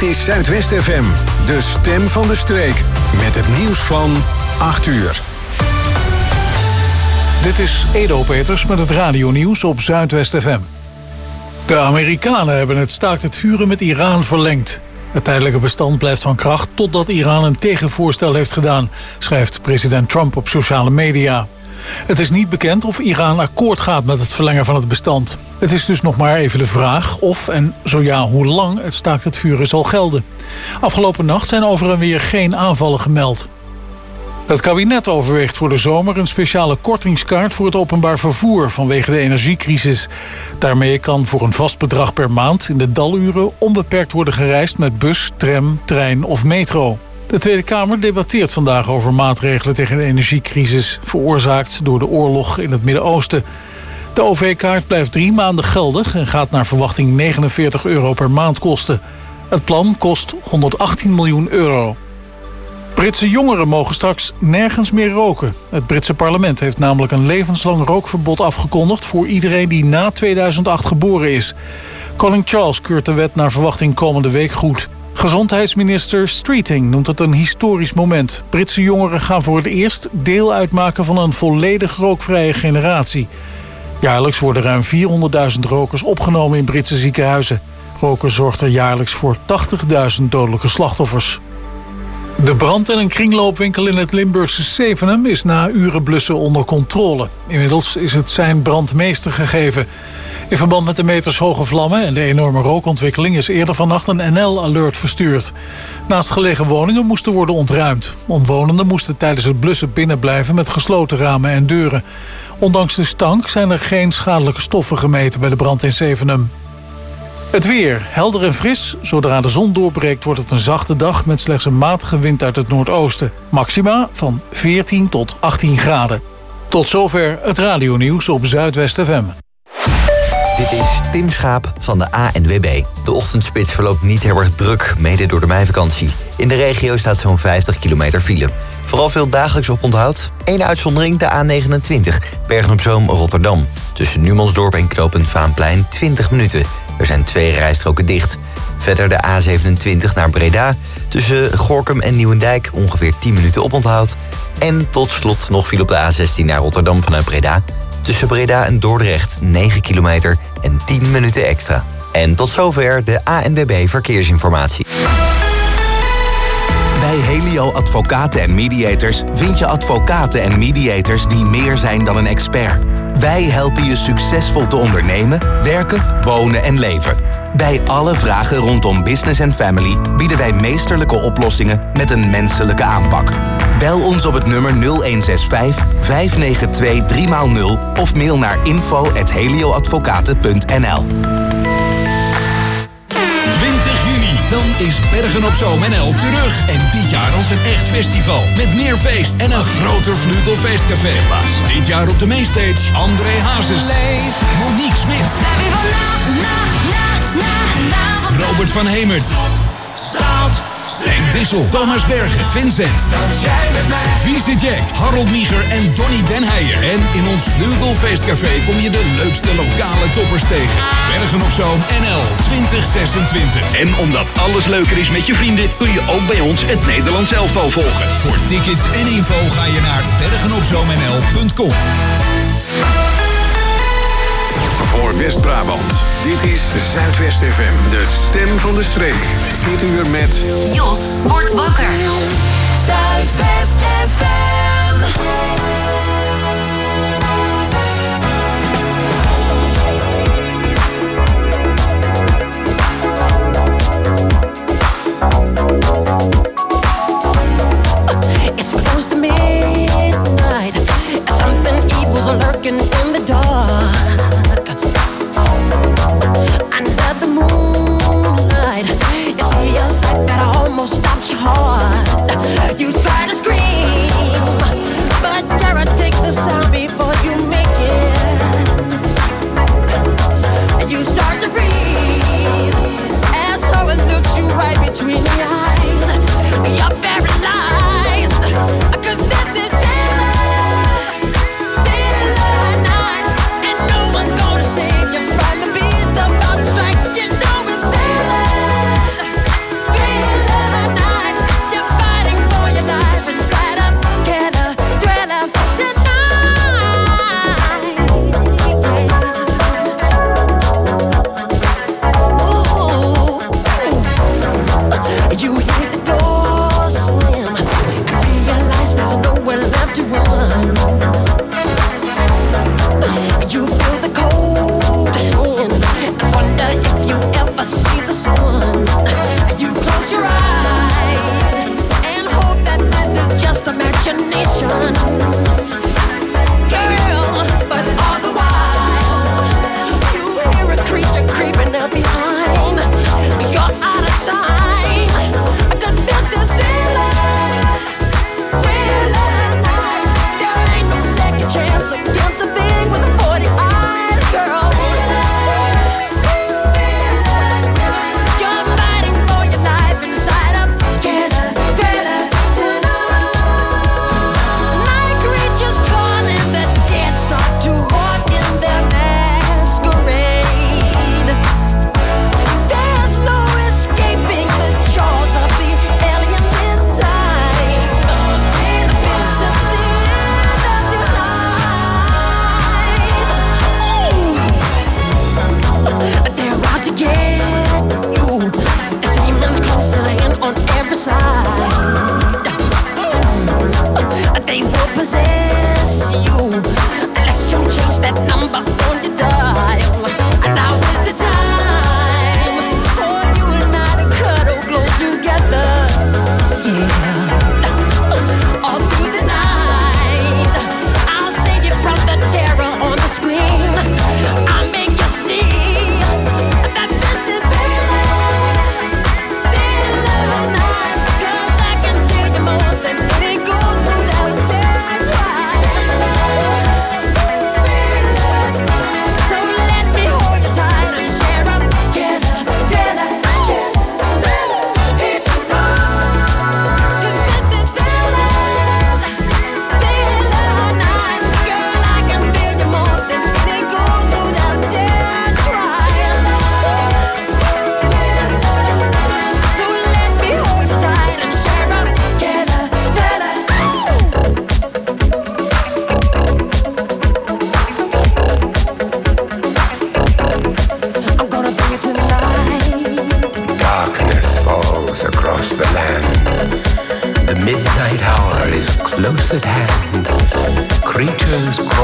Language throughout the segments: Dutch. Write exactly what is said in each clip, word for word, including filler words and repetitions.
Dit is Zuidwest F M, de stem van de streek. Met het nieuws van acht uur. Dit is Edo Peters met het radionieuws op Zuidwest F M. De Amerikanen hebben het staakt het vuren met Iran verlengd. Het tijdelijke bestand blijft van kracht totdat Iran een tegenvoorstel heeft gedaan, schrijft president Trump op sociale media. Het is niet bekend of Iran akkoord gaat met het verlengen van het bestand. Het is dus nog maar even de vraag of en zo ja hoe lang het staakt het vuren zal gelden. Afgelopen nacht zijn over en weer geen aanvallen gemeld. Het kabinet overweegt voor de zomer een speciale kortingskaart voor het openbaar vervoer vanwege de energiecrisis. Daarmee kan voor een vast bedrag per maand in de daluren onbeperkt worden gereisd met bus, tram, trein of metro. De Tweede Kamer debatteert vandaag over maatregelen tegen de energiecrisis, veroorzaakt door de oorlog in het Midden-Oosten. De O V-kaart blijft drie maanden geldig en gaat naar verwachting negenenveertig euro per maand kosten. Het plan kost honderdachttien miljoen euro. Britse jongeren mogen straks nergens meer roken. Het Britse parlement heeft namelijk een levenslang rookverbod afgekondigd voor iedereen die na tweeduizend acht geboren is. Koning Charles keurt de wet naar verwachting komende week goed. Gezondheidsminister Streeting noemt het een historisch moment. Britse jongeren gaan voor het eerst deel uitmaken van een volledig rookvrije generatie. Jaarlijks worden ruim vierhonderdduizend rokers opgenomen in Britse ziekenhuizen. Roken zorgt er jaarlijks voor tachtigduizend dodelijke slachtoffers. De brand in een kringloopwinkel in het Limburgse Zevenum is na uren blussen onder controle. Inmiddels is het zijn brandmeester gegeven. In verband met de metershoge vlammen en de enorme rookontwikkeling is eerder vannacht een N L-alert verstuurd. Naast gelegen woningen moesten worden ontruimd. Omwonenden moesten tijdens het blussen binnenblijven met gesloten ramen en deuren. Ondanks de stank zijn er geen schadelijke stoffen gemeten bij de brand in Zevenum. Het weer, helder en fris. Zodra de zon doorbreekt wordt het een zachte dag met slechts een matige wind uit het noordoosten. Maxima van veertien tot achttien graden. Tot zover het radionieuws op Zuidwest F M. Dit is Tim Schaap van de A N W B. De ochtendspits verloopt niet heel erg druk, mede door de meivakantie. In de regio staat zo'n vijftig kilometer file. Vooral veel dagelijks oponthoud. Eén uitzondering, de A negenentwintig, Bergen-op-Zoom, Rotterdam. Tussen Numansdorp en knooppunt Vaanplein twintig minuten. Er zijn twee rijstroken dicht. Verder de A zevenentwintig naar Breda. Tussen Gorinchem en Nieuwendijk ongeveer tien minuten oponthoud. En tot slot nog file op de A zestien naar Rotterdam vanuit Breda. Tussen Breda en Dordrecht negen kilometer en tien minuten extra. En tot zover de A N W B Verkeersinformatie. Bij Helio Advocaten en Mediators vind je advocaten en mediators die meer zijn dan een expert. Wij helpen je succesvol te ondernemen, werken, wonen en leven. Bij alle vragen rondom business en family bieden wij meesterlijke oplossingen met een menselijke aanpak. Bel ons op het nummer nul een zes vijf, vijf negen twee, drie nul of mail naar info at helioadvocaten punt n l. Dan is Bergen op Zoom N L terug. En dit jaar als een echt festival. Met meer feest en een groter Vlugelfeestcafé. Dit jaar op de mainstage André Hazes. Monique Smit. Robert van Hemert. Henk Dissel, Thomas Bergen, Vincent, Vieze Jack, Harold Nieger en Donny Den Heijer. En in ons Vlugelfeestcafé kom je de leukste lokale toppers tegen. Bergen op Zoom N L twintig zesentwintig. En omdat alles leuker is met je vrienden, kun je ook bij ons het Nederlands elftal volgen. Voor tickets en info ga je naar bergenopzoomnl punt com. Voor West-Brabant, dit is Zuidwest F M, de stem van de streek. Dit uur met Jos wordt wakker. Zuidwest F M. It's close to midnight. Something evil's lurking in the dark. Under the moonlight, you see a sight that almost stops your heart. You try to scream, but terror takes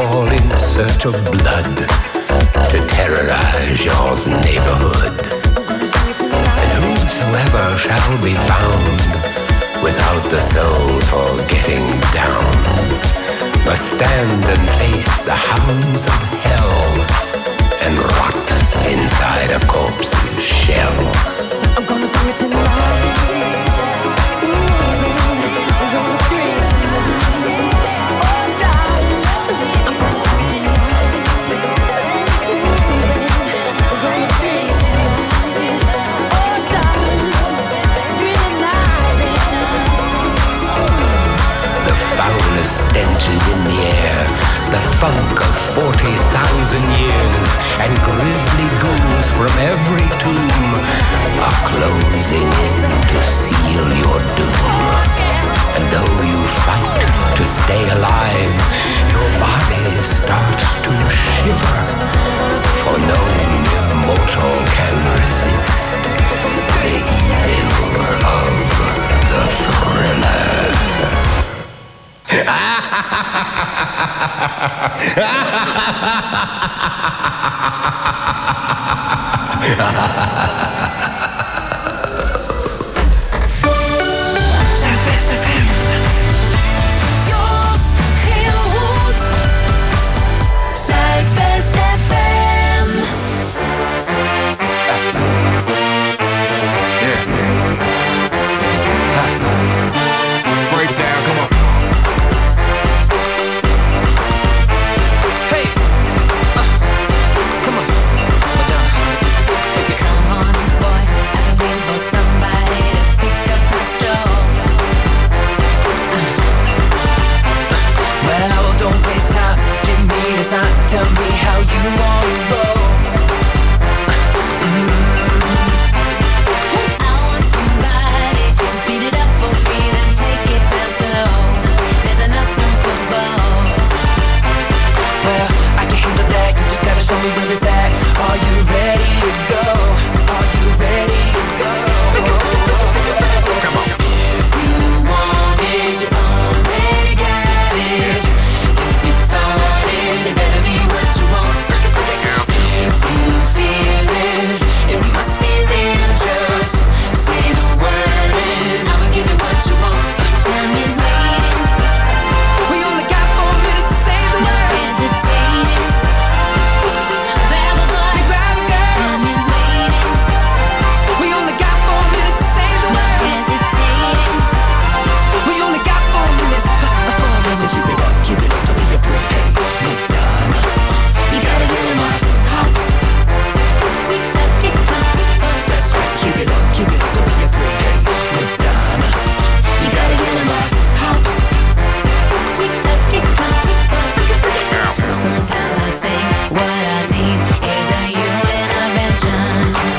all in search of blood to terrorize your neighborhood. And whosoever shall be found without the soul for getting down must stand and face the hounds of hell and rot inside a corpse's shell. I'm gonna do it tonight. Stenches in the air, the funk of forty thousand years, and grisly ghouls from every tomb are closing in to seal your doom. And though you fight to stay alive, your body starts to shiver, for no immortal can resist the evil of the thriller. Zuidwest F M. Jos Geelhoed. Zuidwest F M. Yeah. Break it down, come on. Tell me how you wanna roll. Mm-hmm. I want somebody to speed it up for me, then take it down slow. There's enough room for both. Well, I can handle that. You just gotta show me where it's at. Are you ready to go? Are you ready to go? Come on. If you want it, you already got it. If you thought it, it better be what you want. If you feel it, it must be real. Just say the word and I'ma give it what you want. Time is waiting. We only got four minutes to say the word. No hesitating. Grab a boy, grab a girl. Time is waiting. We only got four minutes to say the word. No hesitating. We only got four minutes. Four minutes. So keep it up, keep it up, don't be a prick. Madonna, you gotta get in my hop. Tick tock, tick tock, tick tock. That's right, keep it up, keep it up, don't be a prick. Madonna, you gotta get in my hop. Tick tock, tick tock, tick tock. Sometimes I think what I need is a you intervention.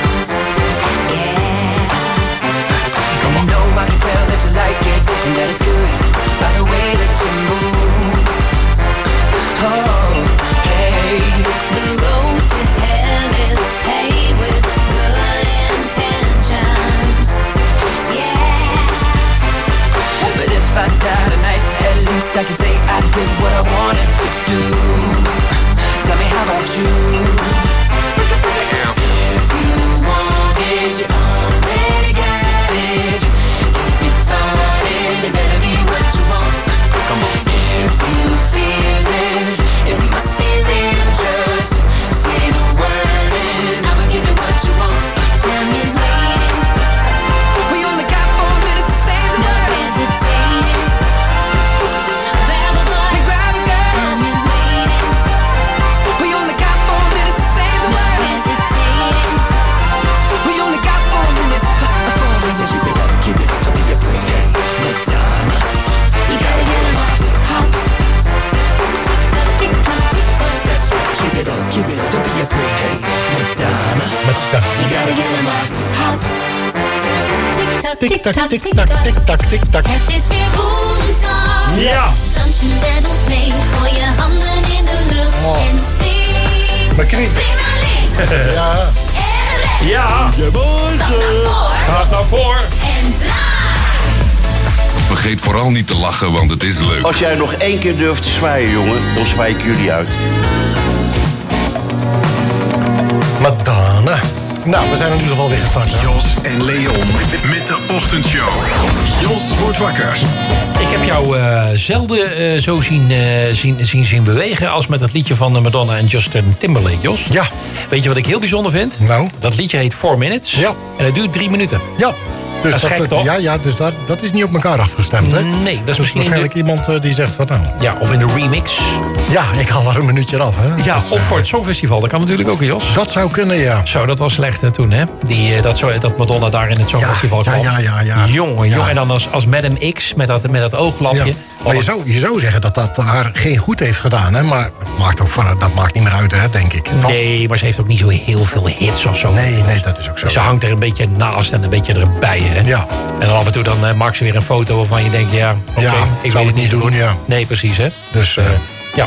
Yeah. And I know I can tell that you like it, and that it's good by the way that you move. Oh, hey. The road to hell is paved with good intentions. Yeah. But if I die tonight, at least I can say I did what I wanted to do. Tell me, how about you? If you want it, you already got it. If you thought it, it better be what you want. Come on. If you feel it, it must be real. Just say the word and I'ma give it what you want. Time is waiting. We only got four minutes to say the word. No hesitating. Grab a boy, grab a girl. Time is waiting. We only got four minutes to say the word. No hesitating. We only got four minutes. Four minutes. So keep it up, keep it up, don't be a prick. Madonna, you gotta get in my hop. Tick tock, tick tock, tick tock. That's right, keep it up, keep it up, don't be a prick. Madonna, you gotta get in my hop. Tick tock, tick tock, tick tock, tick tock, tick tock. Het is weer woensdag. Ja. Dans je met ons mee, gooi je handen in de lucht en spring. Mijn knie. Spring naar links. Ja. En rechts. Ja. Stap naar voor. Gaat naar voor. En draai. vergeet vooral niet te lachen, want het is leuk. Als jij nog één keer durft te zwaaien, jongen, dan zwaai ik jullie uit. Madonna. Nou, we zijn in ieder geval weer gestart. Hè? Jos en Leon met de ochtendshow. Jos wordt wakker. Ik heb jou uh, zelden uh, zo zien, uh, zien, zien, zien bewegen als met dat liedje van Madonna en Justin Timberlake, Jos. Ja. Weet je wat ik heel bijzonder vind? Nou? Dat liedje heet Four Minutes. Ja. En het duurt drie minuten. Ja. Dus dat is dat, gek, toch? Ja, ja, dus dat, dat is niet op elkaar afgestemd, hè? Nee, dat is misschien... waarschijnlijk de... iemand uh, die zegt, wat nou? Ja, of in de remix. Ja, ik haal er een minuutje af, hè? Ja, dat, of voor het Songfestival. Dat kan natuurlijk ook, Jos. Dat zou kunnen, ja. Zo, dat was slecht hè, toen, hè? Die, uh, dat, zo, dat Madonna daar in het Songfestival ja, kwam. Ja, ja, ja. ja. Jongen, ja. jongen. En dan als, als Madame X met dat, met dat ooglampje. Ja. Maar je zou, je zou zeggen dat dat haar geen goed heeft gedaan, hè? Maar dat maakt, ook voor, dat maakt niet meer uit, hè, denk ik. Toch? Nee, maar ze heeft ook niet zo heel veel hits of zo. Nee, nee, dat is ook zo. Ze hangt er een beetje naast en een beetje erbij, hè? Ja. En dan af en toe dan uh, maakt ze weer een foto waarvan je denkt, ja, oké, okay, ja, ik zou weet het niet doen, doen, ja. Nee, precies, hè? Dus, uh, ja.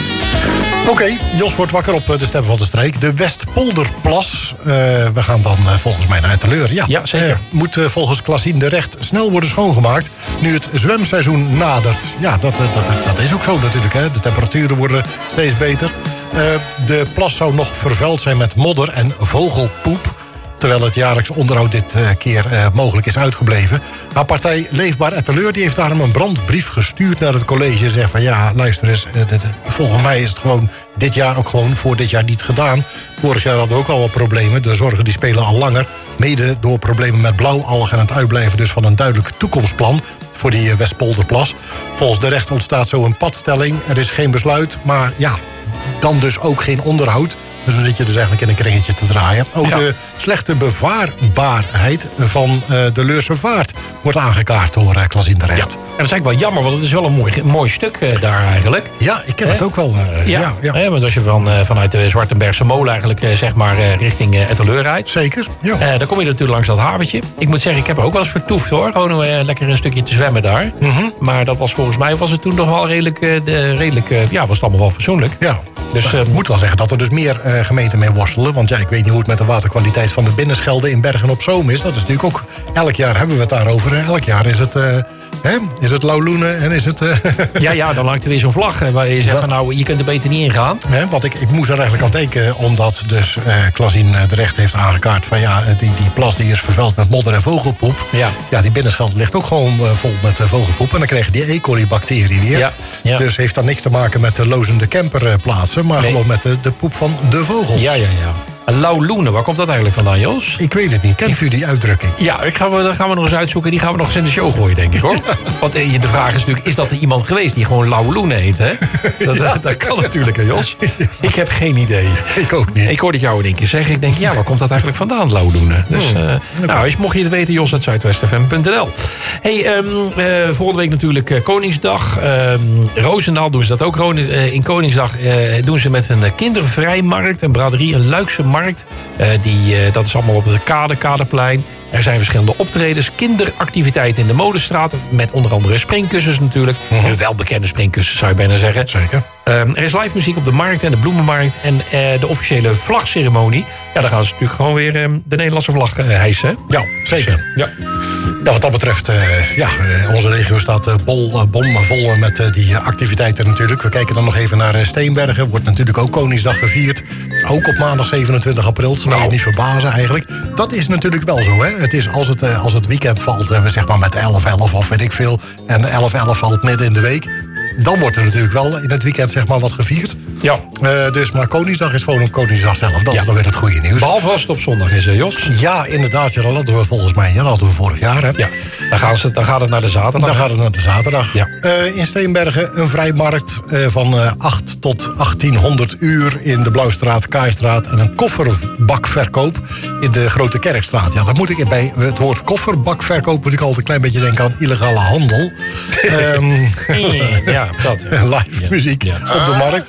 Oké, okay, Jos wordt wakker op de Stem van de Streek. De Westpolderplas. Uh, we gaan dan uh, volgens mij naar Etteleur. Ja, ja zeker. Uh, moet uh, volgens Klaasien de Recht snel worden schoongemaakt nu het zwemseizoen nadert. Ja, dat, dat, dat, dat is ook zo natuurlijk. Hè. De temperaturen worden steeds beter. Uh, de plas zou nog vervuild zijn met modder en vogelpoep. Terwijl het jaarlijks onderhoud dit uh, keer uh, mogelijk is uitgebleven. Haar partij Leefbaar Etteleur die heeft daarom een brandbrief gestuurd naar het college. En zegt van ja, luister eens, uh, dit, uh, volgens mij is het gewoon dit jaar ook gewoon voor dit jaar niet gedaan. Vorig jaar hadden we ook al wat problemen. De zorgen die spelen al langer. Mede door problemen met blauwalgen en het uitblijven dus van een duidelijk toekomstplan voor die uh, Westpolderplas. Volgens de Recht ontstaat zo een padstelling. Er is geen besluit, maar ja, dan dus ook geen onderhoud. Dus dan zit je dus eigenlijk in een kringetje te draaien. Ook ja. de slechte bevaarbaarheid van uh, de Leurse Vaart wordt aangekaart door uh, Klaasien de Recht. Ja. En dat is eigenlijk wel jammer, want het is wel een mooi, mooi stuk uh, daar eigenlijk. Ja, ik ken He? het ook wel. Uh, ja, ja, ja. He, want als je van, uh, vanuit de Zwartenbergse Molen eigenlijk uh, zeg maar uh, richting uh, Etteleur rijdt. Zeker, ja. Uh, dan kom je natuurlijk langs dat haventje. Ik moet zeggen, ik heb er ook wel eens vertoefd hoor. Gewoon uh, lekker een stukje te zwemmen daar. Mm-hmm. Maar dat was volgens mij was het toen nog wel redelijk, uh, de, redelijk uh, ja, was het allemaal wel fatsoenlijk. Ja. Dus, uh, ik moet wel zeggen dat er dus meer uh, gemeenten mee worstelen. Want ja, ik weet niet hoe het met de waterkwaliteit van de Binnenschelde in Bergen op Zoom is. Dat is natuurlijk ook, elk jaar hebben we het daarover. En elk jaar is het, uh, hè, is het Lauwloenen en is het... Uh, ja, ja, dan hangt er weer zo'n vlag waar je zegt dat, van nou, je kunt er beter niet ingaan. Hè, want ik, ik moest er eigenlijk aan denken, omdat dus uh, Klaasien de Recht heeft aangekaart van ja, die, die plas die is vervuild met modder en vogelpoep. Ja, ja die Binnenschelde ligt ook gewoon uh, vol met uh, vogelpoep. En dan krijg je die E. coli-bacterie weer. Ja, ja. Dus heeft dan niks te maken met de lozende camperplaatsen, maar nee. gewoon met de, de poep van de vogels. Ja, ja, ja. Lauwloenen, waar komt dat eigenlijk vandaan, Jos? Ik weet het niet. Kent u die uitdrukking? Ja, ik ga, dat gaan we nog eens uitzoeken. Die gaan we nog eens in de show gooien, denk ik, hoor. Ja. Want de vraag is natuurlijk, is dat er iemand geweest die gewoon Lauwloenen heet, hè? Dat, ja. dat, dat kan natuurlijk, hè, Jos? Ja. Ik heb geen idee. Ik ook niet. Ik hoorde jou in één keer zeggen. Ik denk, ja, waar komt dat eigenlijk vandaan, Lauwloenen? Dus, uh, okay. nou, mocht je het weten, Jos, uit zuidwest f m punt n l. Hey, um, uh, volgende week natuurlijk uh, Koningsdag. Um, Roosendaal doen ze dat ook. Uh, in Koningsdag uh, doen ze met een kindervrijmarkt, een braderie, een Luikse markt. Uh, die, uh, dat is allemaal op het Kade, Kadeplein. Er zijn verschillende optredens, kinderactiviteiten in de Molenstraat. Met onder andere springkussens natuurlijk. Uh-huh. Een welbekende springkussens zou je bijna zeggen. Zeker. Um, er is live muziek op de markt en de bloemenmarkt. En uh, de officiële vlagceremonie. Ja, dan gaan ze natuurlijk gewoon weer um, de Nederlandse vlag uh, hijsen. Ja, zeker. Ja. Ja, wat dat betreft, uh, ja, uh, onze regio staat uh, bol, uh, bomvol met uh, die uh, activiteiten natuurlijk. We kijken dan nog even naar uh, Steenbergen. Wordt natuurlijk ook Koningsdag gevierd. Ook op maandag zevenentwintig april. Dat zou je nou. niet verbazen eigenlijk. Dat is natuurlijk wel zo, hè. Het is als het, uh, als het weekend valt, uh, zeg maar met elf elf of weet ik veel. En elf elf valt midden in de week. Dan wordt er natuurlijk wel in het weekend zeg maar wat gevierd. Ja. Uh, dus, maar Koningsdag is gewoon op Koningsdag zelf. Dat ja. is dan weer het goede nieuws. Behalve als het op zondag is, hè, Jos? Ja, inderdaad. Ja, dat hadden we volgens mij. Ja, dat hadden we vorig jaar. Hè. Ja. Dan, gaan ze, dan gaat het naar de zaterdag. Dan gaat het naar de zaterdag. Ja. Uh, in Steenbergen een vrijmarkt uh, van uh, acht tot achttienhonderd uur in de Blauwstraat, Kaaistraat. En een kofferbakverkoop in de Grote Kerkstraat. Ja, dan moet ik bij het woord kofferbakverkoop moet ik altijd een klein beetje denken aan illegale handel. um, ja, dat. Ja. Live ja. muziek ja. op de markt.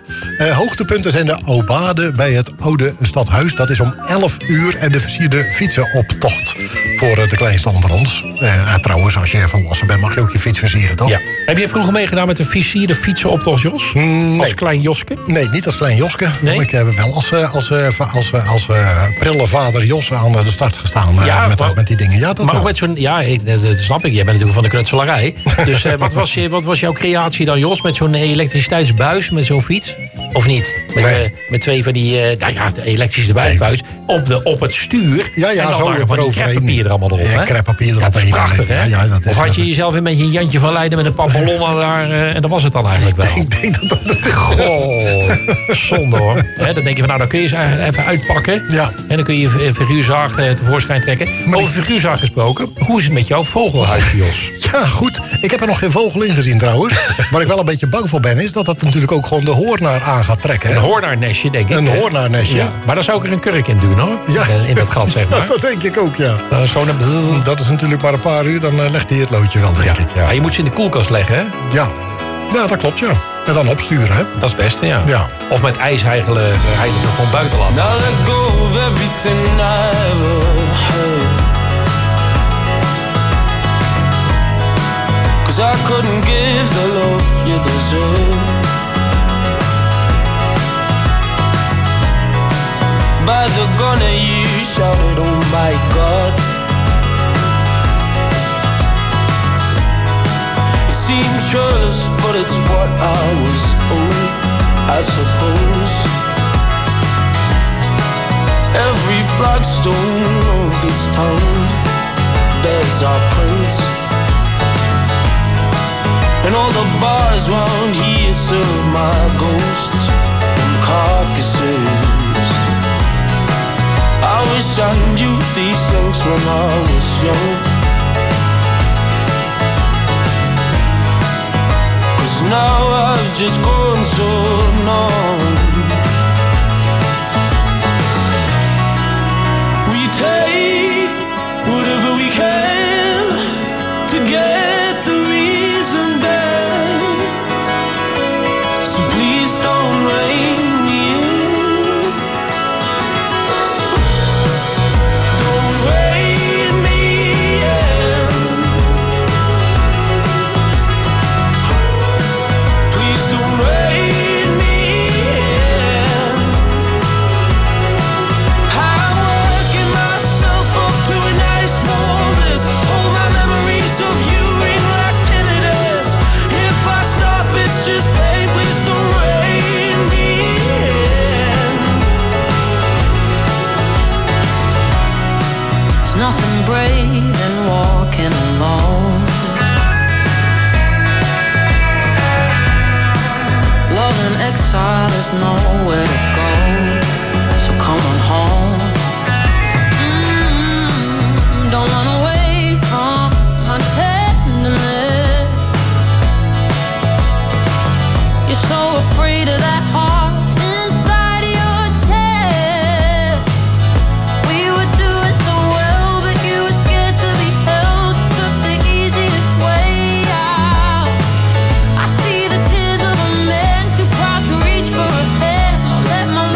Uh, hoogtepunten zijn de Obade bij het Oude Stadhuis. Dat is om elf uur en de versierde fietsenoptocht voor uh, de kleinste onder ons. Uh, trouwens, als je volwassen bent mag je ook je fiets versieren, toch? Ja. Heb je vroeger meegedaan met een versierde fietsenoptocht, Jos? Mm, als nee. klein Joske? Nee, niet als klein Joske. Nee? Ik heb wel als, als, als, als, als uh, prille vader Jos aan de start gestaan uh, ja, met, maar, met die dingen. Ja, dat maar wel. ook met zo'n... Ja, ik, dat, dat snap ik. Jij bent natuurlijk van de knutselarij. Dus uh, wat, was je, wat was jouw creatie dan, Jos? Met zo'n elektriciteitsbuis, met zo'n fiets? Of niet? Met, nee. uh, met twee van die uh, nou ja, de elektrische buis nee. op, de, op het stuur. Ja, ja, en dan zo van die kreppapier er allemaal erop. Ja, kreppapier erop. Ja, dat is prachtig, hè? Ja, ja, dat is of had je jezelf een beetje een Jantje van Leiden met een papillon daar... Uh, en dat was het dan eigenlijk wel. Ik denk dat dat... Goh, zonde hoor. He, dan denk je van, nou, dan kun je ze even uitpakken. Ja. En dan kun je je figuurzaag uh, tevoorschijn trekken. Maar over die... figuurzaag gesproken, hoe is het met jouw vogelhuisje, Jos? Ja, goed. Ik heb er nog geen vogel in gezien trouwens. Waar ik wel een beetje bang voor ben, is dat dat natuurlijk ook gewoon de hoornaar aan gaat trekken. Hè? Een hoornaarnestje, denk ik. Een hoornaarnestje. Ja. Maar dan zou ik er een kurk in doen, hoor. Ja. In dat gat, zeg maar. Dat denk ik ook, ja. Dat is gewoon een... Dat is natuurlijk maar een paar uur, dan uh, legt hij het loodje wel, denk ja. ik. Ja. Maar je moet ze in de koelkast leggen, hè? Ja. Ja, dat klopt, ja. En dan opsturen, hè? Dat is het beste, ja. ja. Of met ijsheigelen heidelen gewoon buiten laten. Now let go of everything I ever heard. Cause I couldn't give the love you deserve. By the gun that you shouted, oh my God. It seemed churlish, but it's what I was owed, I suppose. Every flagstone of this town bears our prints, and all the bars round here serve my ghosts and carcasses. I wish I knew these things when I was young, 'cause now I've just grown so numb. We take whatever we can to get the reason back, so please don't rein me in. Don't rein me in. Please don't rein me in. I'm working myself up to a nice small list. All my memories of you ring like tinnitus. If I stop, it's just pain. Please don't rein me in. There's nothing brave in walking alone. Love in exile, there's nowhere to go. So come on home. Mm, don't run away from my tenderness. You're so afraid of that heart inside your chest. We were doing so well, but you were scared to be held. Took the easiest way out. I see the tears of a man too proud to reach for a hand. I'll let my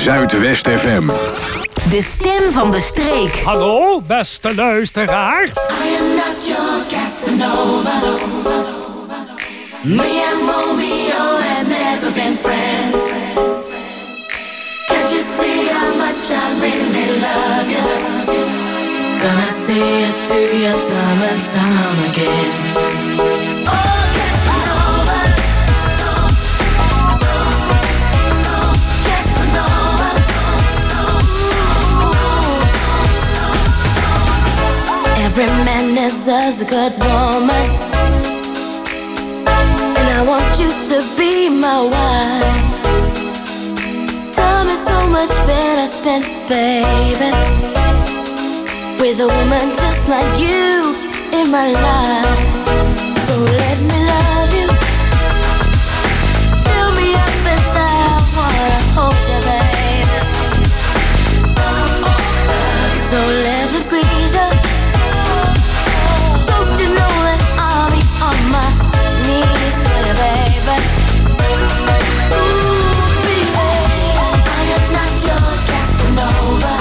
Zuidwest F M. De stem van de streek. Hallo, beste luisteraars. I am not your Casanova. Me and Romeo have never been friends. Can't you see how much I really love you? Gonna see it through your time and time again. Oh, Casanova. Casanova. Every man deserves a good woman, and I want you to be my wife. Time is so much better spent, baby, with a woman just like you in my life. So let me love you, fill me up inside. I wanna hold you, baby. So let me squeeze you. Don't you know that I'll be on my knees for you, baby? Ooh, baby, I am not your Casanova.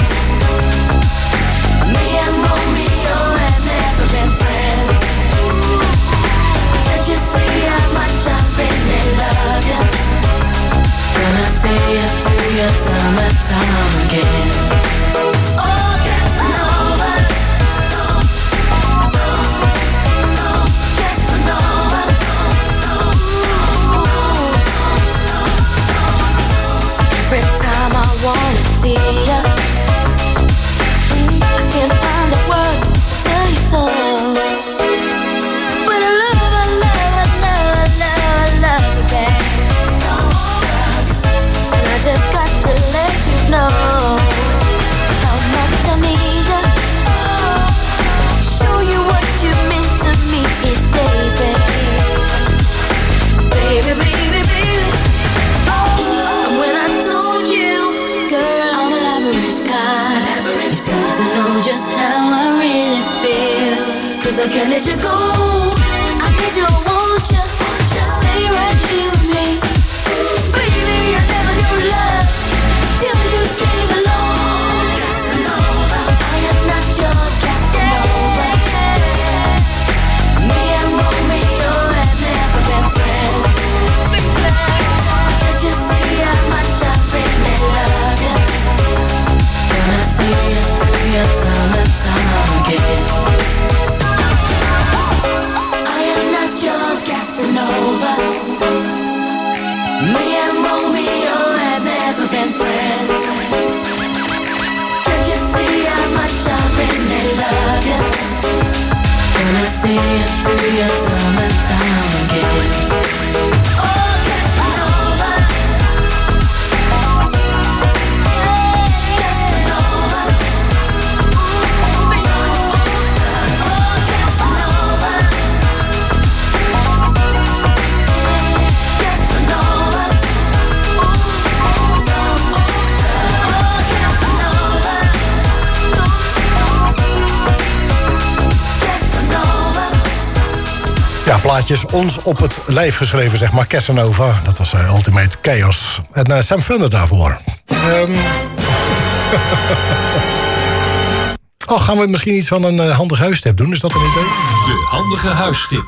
Me and Romeo have never been friends. Can't you see how much I really love you? Gonna see it through your time and time again. Oh, Casanova. Casanova. Every time I wanna see you, I can't find the words to tell you so. But I love, I love, I love, I love, I love you, babe. And I just got to let you know how much I need you. Show you what you mean to me each day, babe. Baby, baby, baby. And when I told you, girl, I'm an average guy, you seem to know just how I really feel. Cause I can't let you go. I need you, I want you. Stay right here with me. Baby, I never knew love till you came along. Casanova, I am not your Casanova. Me and Romeo have never been friends. Can't you see how much I really love you? Gonna see it through your time and time again. I am not your Casanova. Me and Romeo have never been friends. Can't you see how much I really love you? Gonna see it through your time and time again. Oh, Casanova. Casanova. Ja, plaatjes ons op het lijf geschreven, zeg maar. Casanova, dat was uh, Ultimate Chaos. En uh, Sam Fender daarvoor. Um... oh, gaan we misschien iets van een uh, handige huistip doen? Is dat een idee? De handige huistip.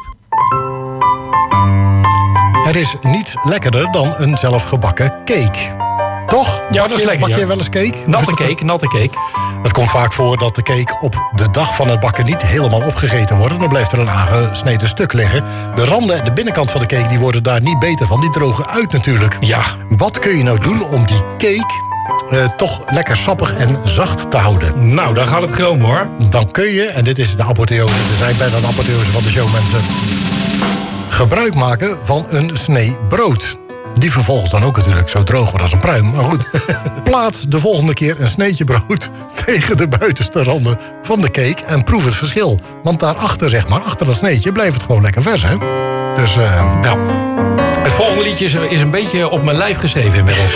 Er is niets lekkerder dan een zelfgebakken cake. Toch? Ja, dat is lekker. Bak je ja. wel eens cake? Natte cake, natte cake. Het komt vaak voor dat de cake op de dag van het bakken niet helemaal opgegeten wordt. Dan blijft er een aangesneden stuk liggen. De randen en de binnenkant van de cake die worden daar niet beter van. Die drogen uit natuurlijk. Ja. Wat kun je nou doen om die cake uh, toch lekker sappig en zacht te houden? Nou, dan gaat het komen hoor. Dan kun je, en dit is de apotheose, we zijn bijna de apotheose van de show, mensen, gebruik maken van een snee brood. Die vervolgens dan ook natuurlijk zo droog wordt als een pruim. Maar goed, plaats de volgende keer een sneetje brood tegen de buitenste randen van de cake en proef het verschil. Want daarachter, zeg maar, achter dat sneetje blijft het gewoon lekker vers, hè? Dus, uh... nou, het volgende liedje is, is een beetje op mijn lijf geschreven inmiddels.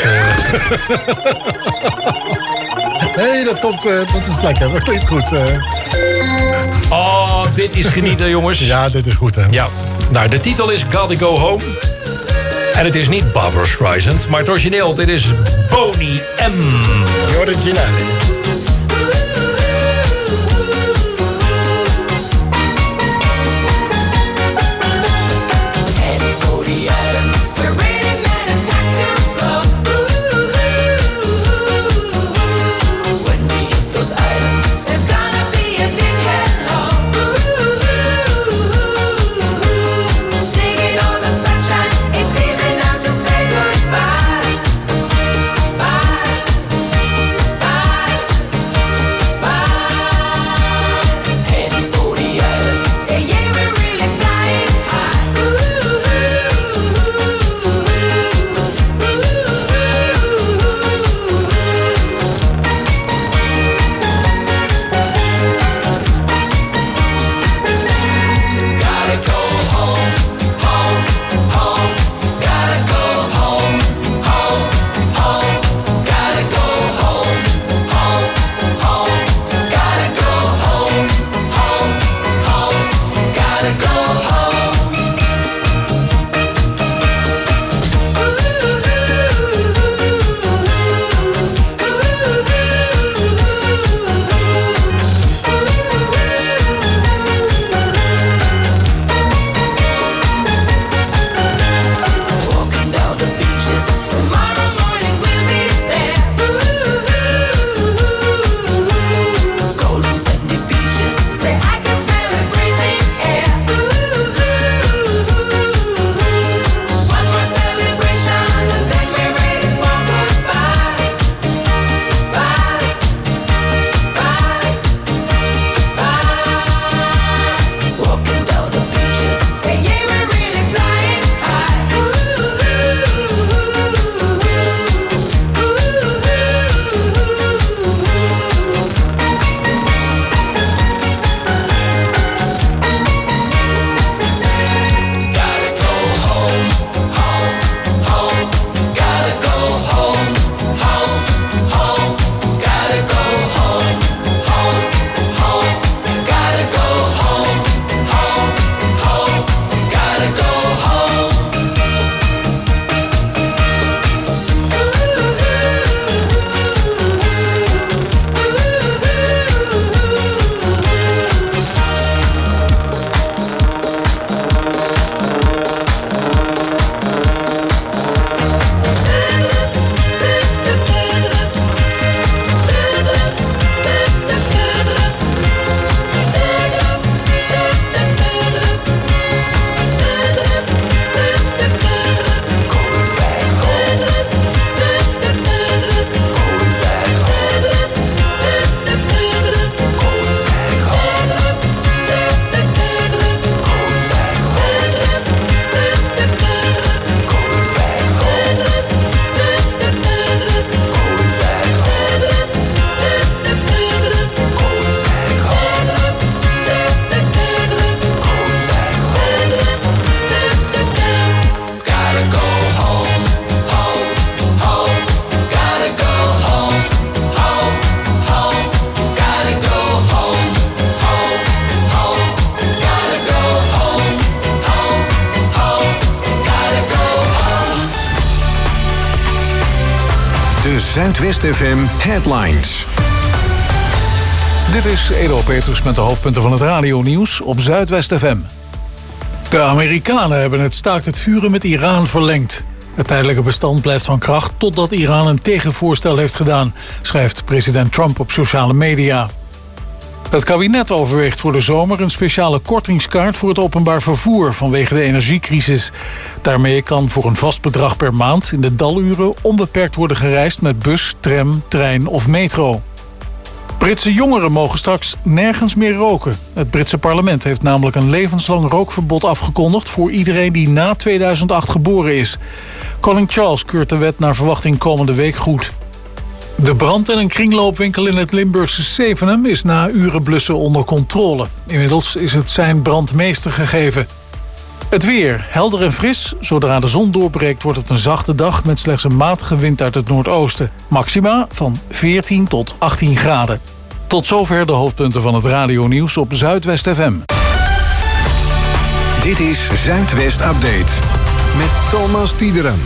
Nee, dat komt, uh, dat is lekker, dat klinkt goed. Uh... Oh, dit is genieten, jongens. Ja, dit is goed, hè? Ja, nou, de titel is Gotta Go Home. En het is niet Barbara Streisand, maar het origineel. Dit is Boney M. De originale. De Zuidwest F M Headlines. Dit is Edo Peters met de hoofdpunten van het radionieuws op Zuidwest F M. De Amerikanen hebben het staakt het vuren met Iran verlengd. Het tijdelijke bestand blijft van kracht totdat Iran een tegenvoorstel heeft gedaan, schrijft president Trump op sociale media. Het kabinet overweegt voor de zomer een speciale kortingskaart voor het openbaar vervoer vanwege de energiecrisis. Daarmee kan voor een vast bedrag per maand in de daluren onbeperkt worden gereisd met bus, tram, trein of metro. Britse jongeren mogen straks nergens meer roken. Het Britse parlement heeft namelijk een levenslang rookverbod afgekondigd voor iedereen die na tweeduizend acht geboren is. Koning Charles keurt de wet naar verwachting komende week goed. De brand in een kringloopwinkel in het Limburgse Zevenum is na uren blussen onder controle. Inmiddels is het zijn brandmeester gegeven. Het weer, helder en fris. Zodra de zon doorbreekt wordt het een zachte dag met slechts een matige wind uit het noordoosten. Maxima van veertien tot achttien graden. Tot zover de hoofdpunten van het radionieuws op Zuidwest F M. Dit is Zuidwest Update. met Thomas Tiederen.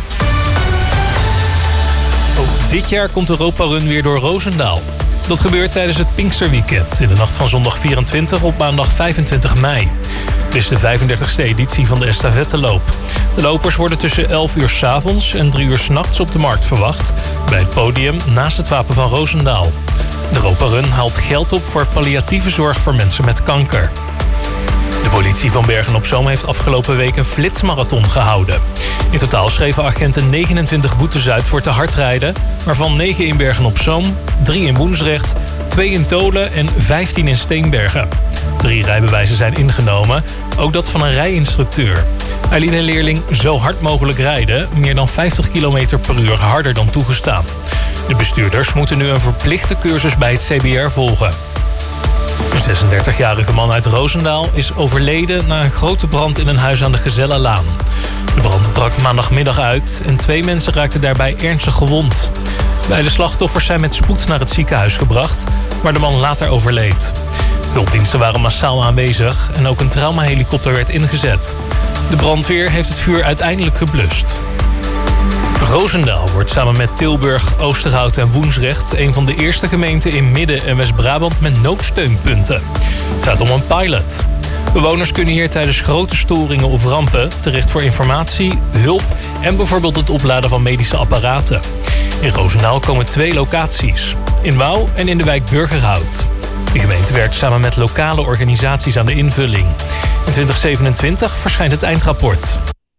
Ook dit jaar komt de Europa Run weer door Roosendaal. Dat gebeurt tijdens het Pinksterweekend in de nacht van zondag vierentwintig op maandag vijfentwintig mei. Het is de vijfendertigste editie van de estafetteloop. De lopers worden tussen elf uur 's avonds en drie uur 's nachts op de markt verwacht, bij het podium naast het wapen van Roosendaal. De Europa Run haalt geld op voor palliatieve zorg voor mensen met kanker. De politie van Bergen-op-Zoom heeft afgelopen week een flitsmarathon gehouden. In totaal schreven agenten negenentwintig boetes uit voor te hard rijden, waarvan negen in Bergen-op-Zoom, drie in Woensdrecht, twee in Tolen en vijftien in Steenbergen. Drie rijbewijzen zijn ingenomen, ook dat van een rijinstructeur. Hij liet een leerling zo hard mogelijk rijden, meer dan vijftig kilometer per uur harder dan toegestaan. De bestuurders moeten nu een verplichte cursus bij het C B R volgen. Een zesendertigjarige man uit Roosendaal is overleden na een grote brand in een huis aan de Gezellenlaan. De brand brak maandagmiddag uit en twee mensen raakten daarbij ernstig gewond. Beide slachtoffers zijn met spoed naar het ziekenhuis gebracht, waar de man later overleed. Hulpdiensten waren massaal aanwezig en ook een traumahelikopter werd ingezet. De brandweer heeft het vuur uiteindelijk geblust. Roosendaal wordt samen met Tilburg, Oosterhout en Woensdrecht een van de eerste gemeenten in Midden- en West-Brabant met noodsteunpunten. Het gaat om een pilot. Bewoners kunnen hier tijdens grote storingen of rampen terecht voor informatie, hulp en bijvoorbeeld het opladen van medische apparaten. In Roosendaal komen twee locaties, in Wouw en in de wijk Burgerhout. De gemeente werkt samen met lokale organisaties aan de invulling. In twintig zevenentwintig verschijnt het eindrapport.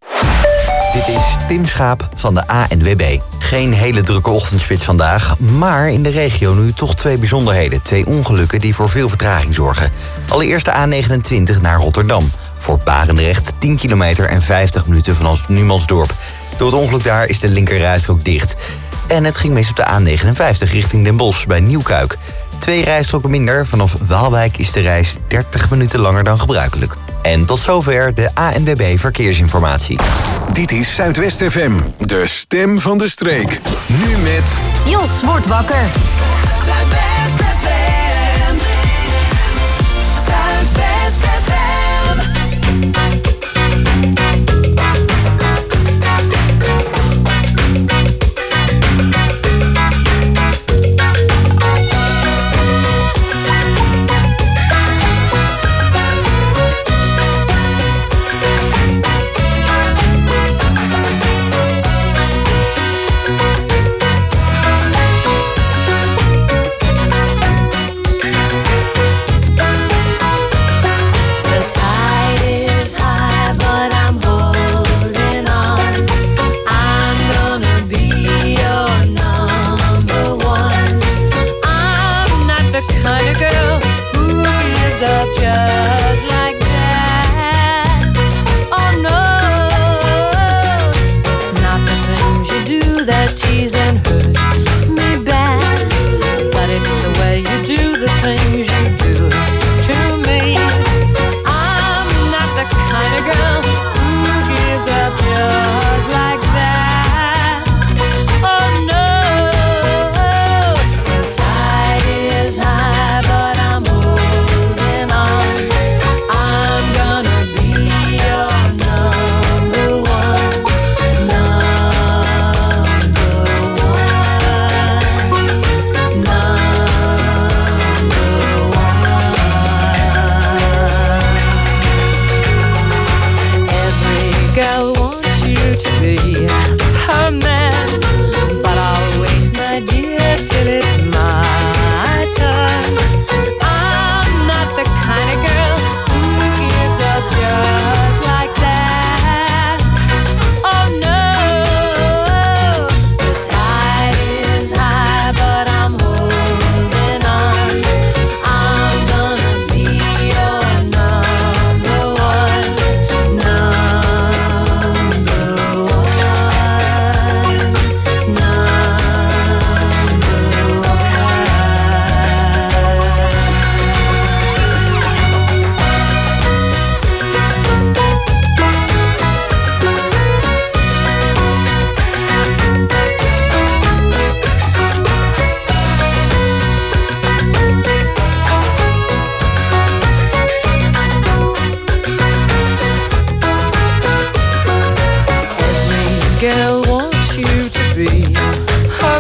Dit is Tim Schaap van de A N W B. Geen hele drukke ochtendspits vandaag, maar in de regio nu toch twee bijzonderheden. Twee ongelukken die voor veel vertraging zorgen. Allereerst de A negenentwintig naar Rotterdam. Voor Barendrecht tien kilometer en vijftig minuten vanaf Numansdorp. Door het ongeluk daar is de linkerrijstrook dicht. En het ging mis op de A negenenvijftig richting Den Bosch bij Nieuwkuik. Twee rijstroken minder. Vanaf Waalwijk is de reis dertig minuten langer dan gebruikelijk. En tot zover de A N W B Verkeersinformatie. Dit is Zuidwest F M, de stem van de streek. Nu met... Jos wordt wakker. Zuidwest F M. Zuidwest F M.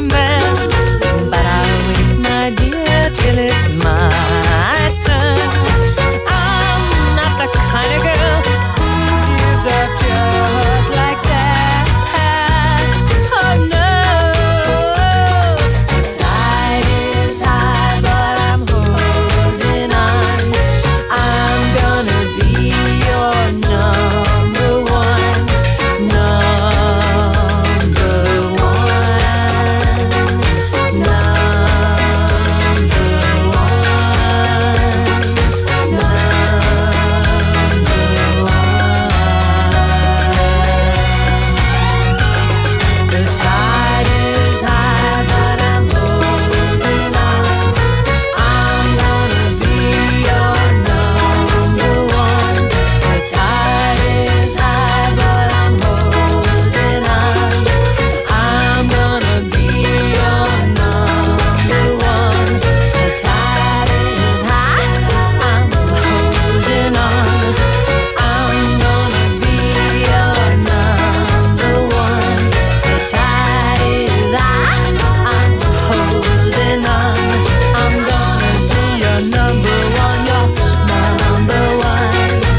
a man. But I'll wait, my dear, till it's my turn. I'm not the kind of girl who gives up just like that. Oh no. The tide is high, but I'm holding on. I'm gonna be your number one, number one, number one. The tide is high, but I'm holding on. I'm gonna be your number one. The tide is high, but I'm holding on. I'm gonna be your number one. The tide is high, I'm holding on. I'm gonna be your number one. The tide is high, I'm holding on. I'm gonna be your number one, your number one.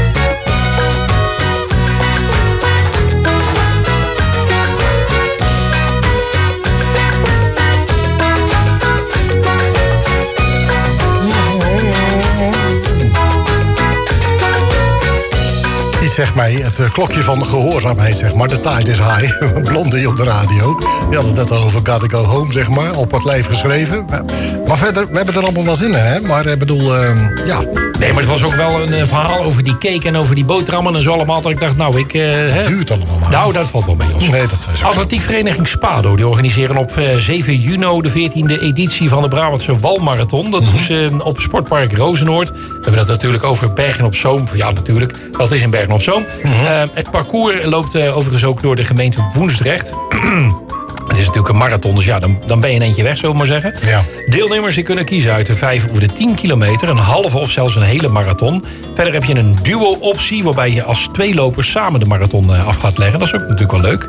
Iets zegt mij, het eh, klokje van de gehoorzaamheid, zeg maar. De tide is high. Blondie op de radio. Je had het net al over Gotta Go Home, zeg maar. Op het lijf geschreven. Maar verder, we hebben er allemaal wel zin in, hè. Maar ik bedoel, eh, ja. Nee, maar het was ook wel een eh, verhaal over die cake en over die boterhammen en zo allemaal. Dat ik dacht, nou, ik... eh, hè. Duurt allemaal maar. Nou, dat valt wel mee, Jos. Nee, dat is ook. Atletiekvereniging Spado, die organiseren op eh, zeven juni de veertiende editie van de Brabantse Walmarathon. Dat doen ze eh, op Sportpark Rozenoord. We hebben het natuurlijk over Bergen op Zoom. Ja, natuurlijk. Dat is in Bergen op Zoom. Eh, het parcours loopt eh, overigens ook door de gemeente Woensdrecht. Het is natuurlijk een marathon, dus ja, dan, dan ben je een eentje weg, zullen we maar zeggen. Ja. Deelnemers die kunnen kiezen uit de vijf of de tien kilometer, een halve of zelfs een hele marathon. Verder heb je een duo-optie, waarbij je als twee lopers samen de marathon eh, af gaat leggen. Dat is ook natuurlijk wel leuk.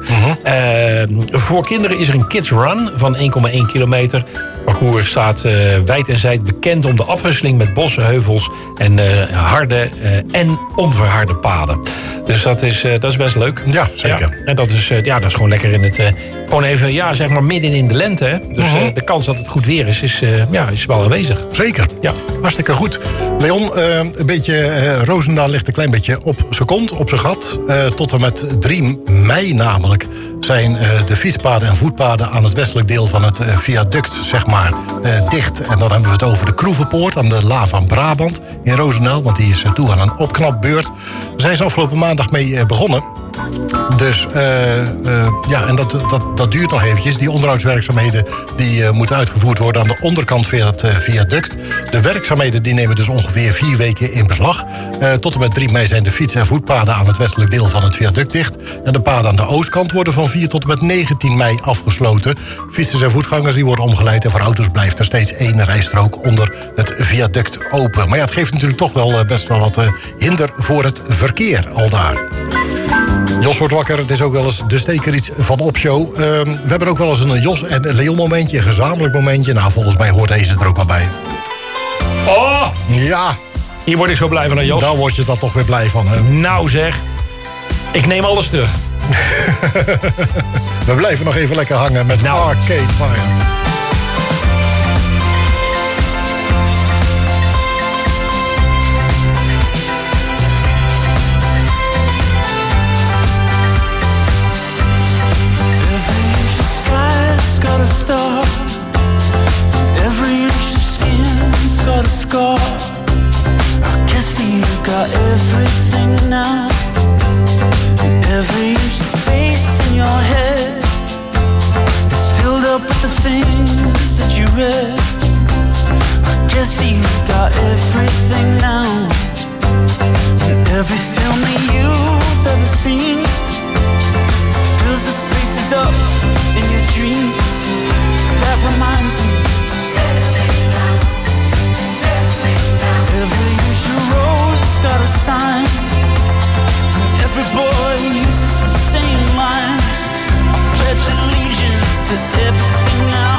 Eh, voor kinderen is er een Kids Run van één komma één kilometer. Het parcours staat eh, wijd en zijd bekend om de afwisseling met bossen, heuvels en eh, harde eh, en onverharde paden. Dus dat is, eh, dat is best leuk. Ja, zeker. Ja, en dat is, eh, ja, dat is gewoon lekker in het... eh, gewoon even, ja, zeg maar midden in de lente. Hè? Dus Mhm. eh, de kans dat het goed weer is, is, eh, ja, is wel aanwezig. Zeker. Ja. Hartstikke goed. Leon, eh, een beetje, eh, Roosendaal ligt een klein beetje op zijn kont, op zijn gat. Eh, tot en met drie mei namelijk zijn eh, de fietspaden en voetpaden aan het westelijk deel van het eh, viaduct, zeg maar, eh, dicht. En dan hebben we het over de Kroevenpoort aan de La van Brabant in Roosendaal, want die is eh, toe aan een opknapbeurt. Daar zijn ze afgelopen maandag mee eh, begonnen. Dus uh, uh, ja, en dat, dat, dat duurt nog eventjes. Die onderhoudswerkzaamheden die uh, moeten uitgevoerd worden aan de onderkant via het uh, viaduct. De werkzaamheden die nemen dus ongeveer vier weken in beslag. Uh, tot en met drie mei zijn de fiets- en voetpaden aan het westelijk deel van het viaduct dicht. En de paden aan de oostkant worden van vier tot en met negentien mei afgesloten. Fietsers en voetgangers die worden omgeleid en voor auto's blijft er steeds één rijstrook onder het viaduct open. Maar ja, het geeft natuurlijk toch wel uh, best wel wat uh, hinder voor het verkeer al daar. Jos wordt wakker, het is ook wel eens de steker iets van opshow. Uh, we hebben ook wel eens een Jos en Leon momentje, een gezamenlijk momentje. Nou, volgens mij hoort deze er ook wel bij. Oh! Ja. Hier word ik zo blij van, hè, Jos. Daar word je dan toch weer blij van, hè? Nou zeg, ik neem alles terug. We blijven nog even lekker hangen met nou. Arcade Fire. Got a star. Every inch of skin's got a scar. I guess you got everything now. Every inch of space in your head is filled up with the things that you read. I guess you got everything now. And every film that you've ever seen fills the spaces up in your dreams. That reminds me. Every inch of road's got a sign. And every boy uses the same line. I pledge allegiance to everything I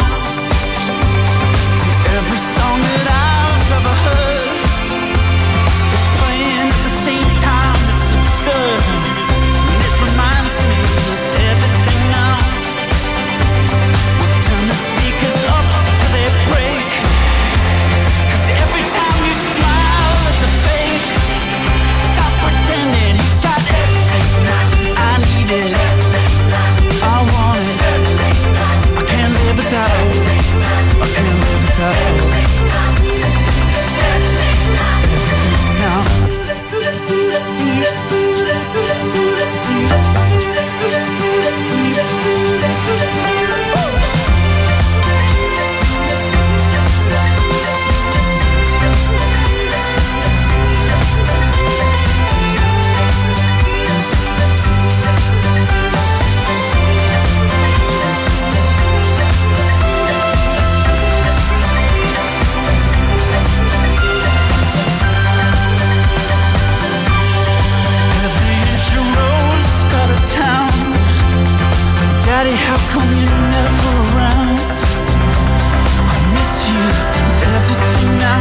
without. I can't live without everything now. Daddy, how come you're never around? I miss you and everything now.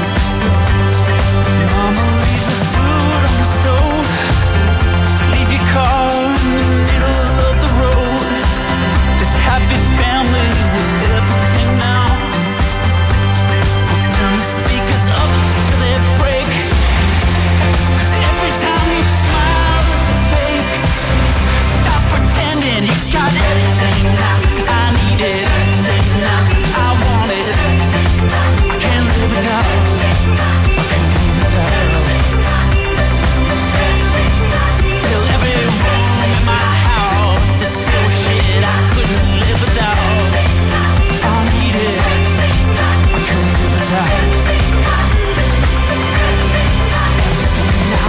Mama, leave the food on the stove. Leave your car in the middle of the road. This happy family with everything now. We'll turn the speakers up till they break. 'Cause every time you smile, it's a fake. Stop pretending you got everything now. I need it, everything now. I want it. I can't live without. I can't live without. Till every room in my house is full of shit I couldn't live without. I need it. I can't live without. Everything now.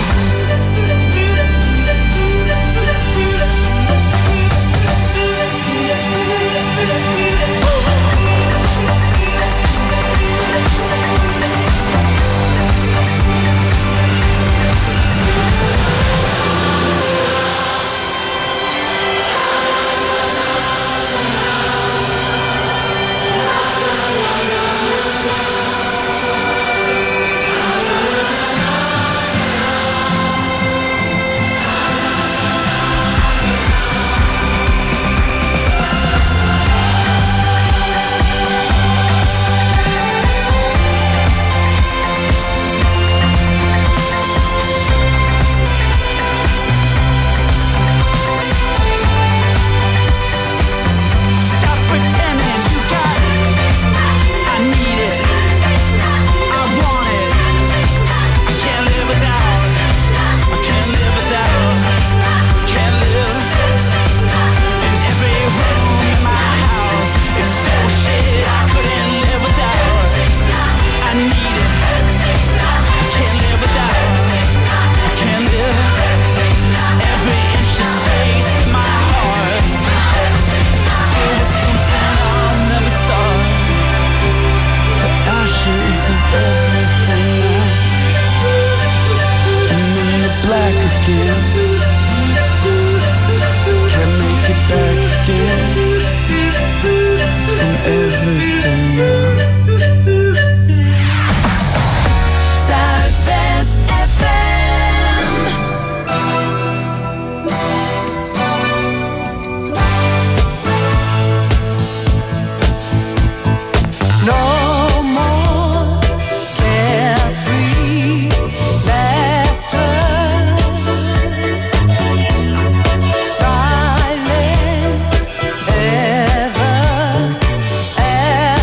Silence ever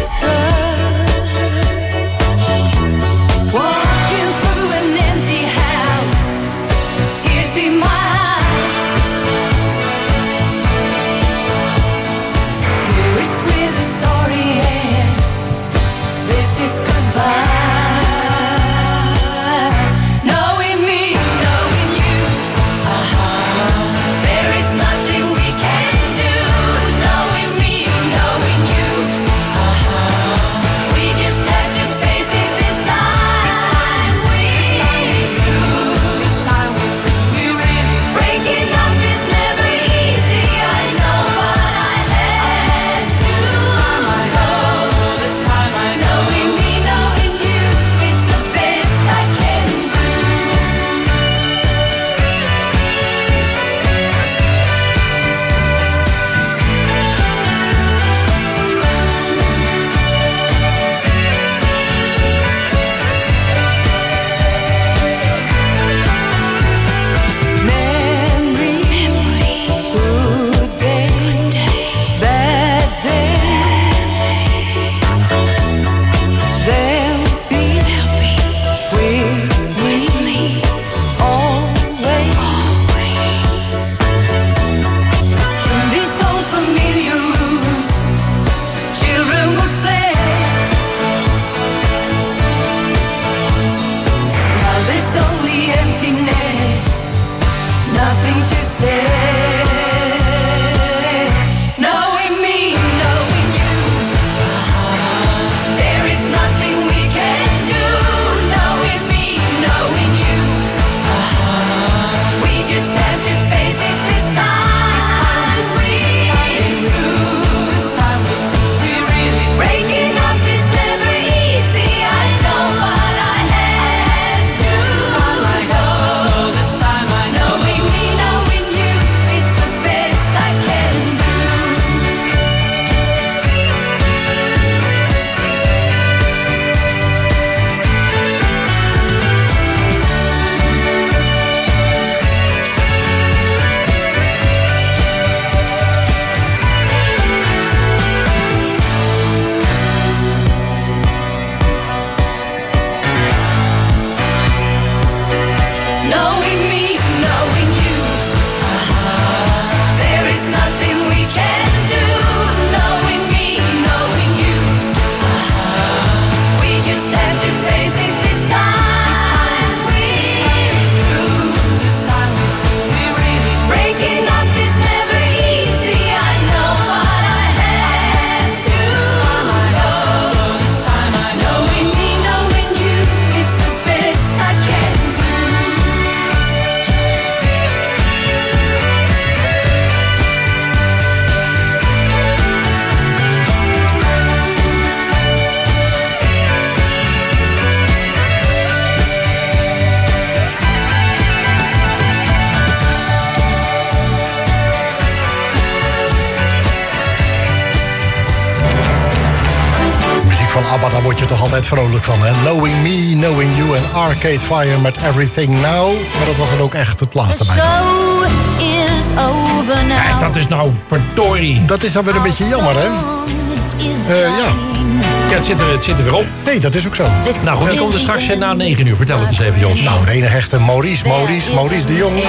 van ABBA, daar word je toch altijd vrolijk van, hè? Knowing Me, Knowing You en Arcade Fire met Everything Now. Maar dat was dan ook echt het laatste bij. Is over now. Kijk, dat is nou verdorie. Dat is dan weer een beetje jammer, hè? Uh, ja. Ja, het zit, er, het zit er weer op. Nee, dat is ook zo. Nou goed, die komt er straks na negen uur. Vertel het eens even, Jos. Nou, de enige echte Maurice, Maurice, Maurice de Jong.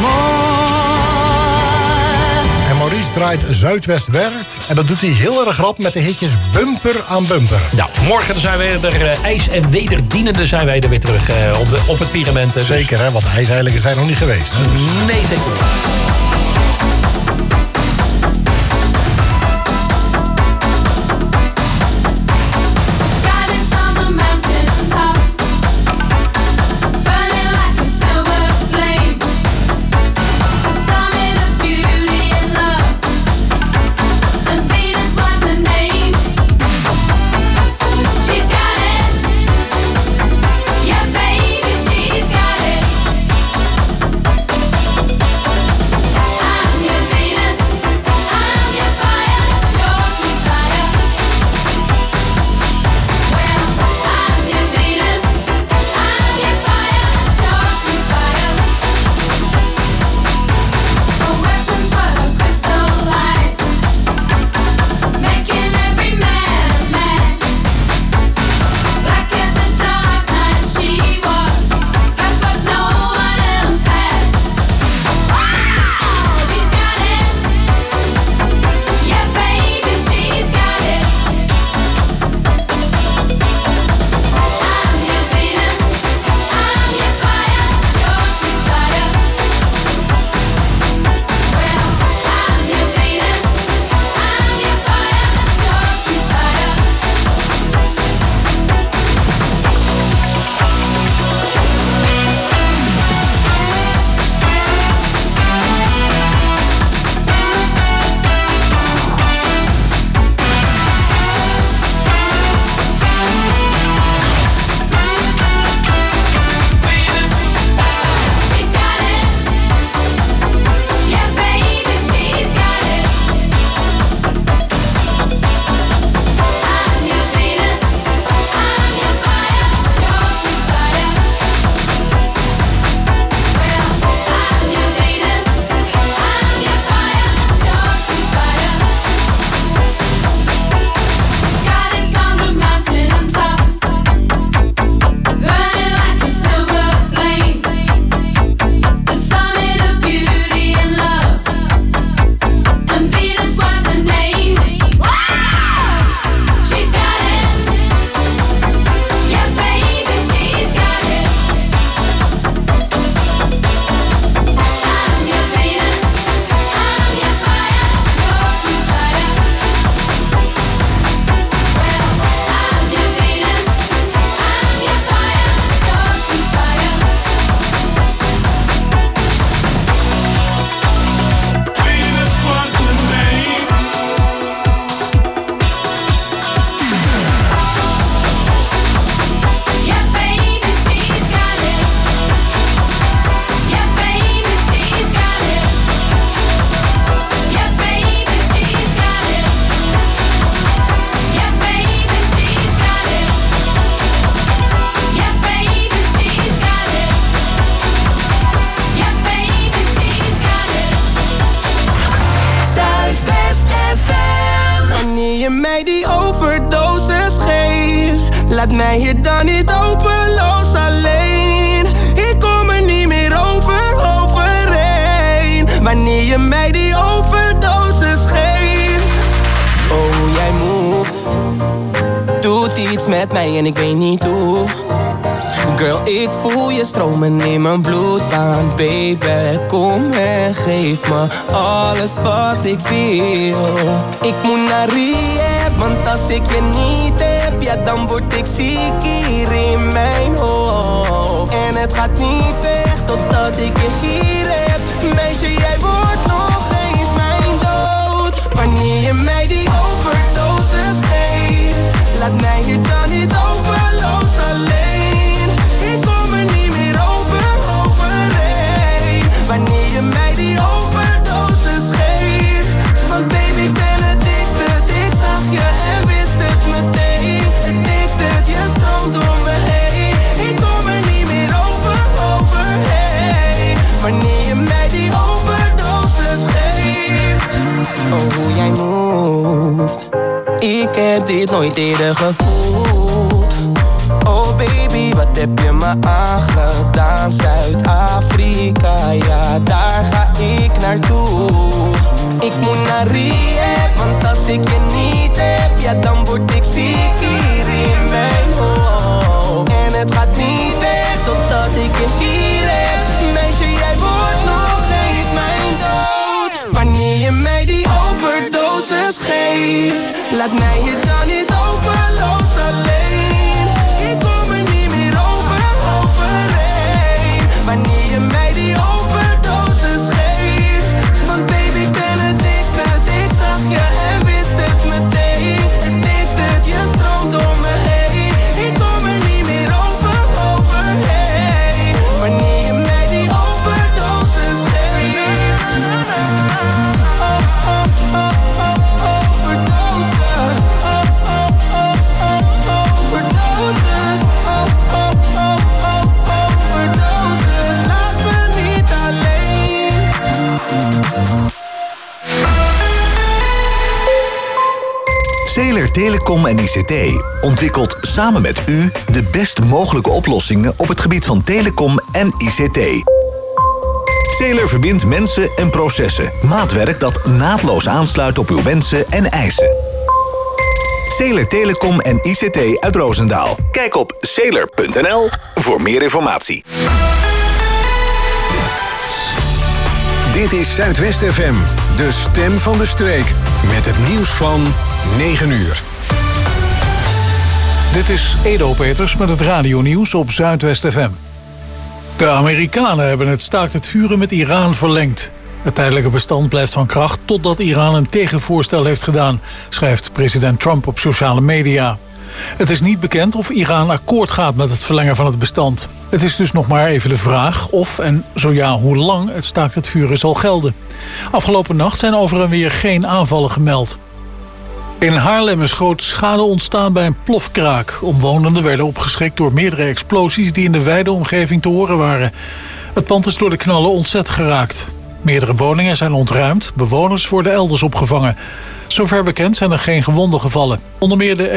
En Maurice draait Zuidwest-West. En dat doet hij heel erg rap met de hitjes Bumper aan Bumper. Nou, morgen zijn wij er uh, ijs- en wederdienende zijn wij er weer terug uh, op, de, op het Pyramid. Dus... Zeker, hè, want de ijsheiligen zijn nog niet geweest. Hè, dus... Nee, zeker niet. Laat mij hier dan niet hopeloos alleen. Ik kom er niet meer over, overheen. Wanneer je mij die overdosis geeft. Oh, jij moeft. Doet iets met mij en ik weet niet hoe. Girl, ik voel je stromen in mijn bloedbaan. Baby, kom en geef me alles wat ik wil. Ik moet naar rehab, want als ik je niet heb, ja dan word ik ziek hier in mijn hoofd. En het gaat niet weg totdat ik je hier heb. Meisje, jij wordt nog eens mijn dood. Wanneer je mij die overdosis geeft, laat mij hier dan niet hopeloos alleen. Ik kom er niet meer over, overheen. Wanneer je mij die overdosis geeft. Want baby, ik ben addicted. Ik zag je en wist het meteen. Het heb dit nooit eerder gevoeld. Oh baby, wat heb je me aangedaan? Zuid-Afrika, ja daar ga ik naartoe. Ik moet naar rehab, want als ik je niet heb, ja dan word ik ziek hier in mijn hoofd. En het gaat niet weg totdat ik je hier heb. Meisje, jij wordt nog eens mijn dood. Wanneer je mij die overdosis geeft, laat mij je dan niet overloos alleen. Ik kom er niet meer over, overheen. Wanneer je mij die overdosis geeft, want baby ik ben addicted. Ik zag je en wist het meteen. Addicted, je stroomt door me heen. Ik kom er niet meer over, overheen. Wanneer je mij die overdosis geeft. Oh, oh, oh, oh, overdosis. Oh, oh, oh, oh, overdosis. Oh, oh, oh, oh, overdosis. Laat me niet alleen. Zeler Telecom en I C T ontwikkelt samen met u de best mogelijke oplossingen op het gebied van telecom en I C T. Zeler verbindt mensen en processen. Maatwerk dat naadloos aansluit op uw wensen en eisen. Zeler Telecom en I C T uit Roosendaal. Kijk op zeler punt n l voor meer informatie. Dit is Zuidwest F M, de stem van de streek. Met het nieuws van negen uur. Dit is Edo Peters met het radionieuws op Zuidwest F M. De Amerikanen hebben het staakt het vuren met Iran verlengd. Het tijdelijke bestand blijft van kracht totdat Iran een tegenvoorstel heeft gedaan, schrijft president Trump op sociale media. Het is niet bekend of Iran akkoord gaat met het verlengen van het bestand. Het is dus nog maar even de vraag of en zo ja hoe lang het staakt het vuren zal gelden. Afgelopen nacht zijn over en weer geen aanvallen gemeld. In Haarlem is grote schade ontstaan bij een plofkraak. Omwonenden werden opgeschrikt door meerdere explosies die in de wijde omgeving te horen waren. Het pand is door de knallen ontzet geraakt. Meerdere woningen zijn ontruimd, bewoners worden elders opgevangen. Zover bekend zijn er geen gewonden gevallen. Onder meer de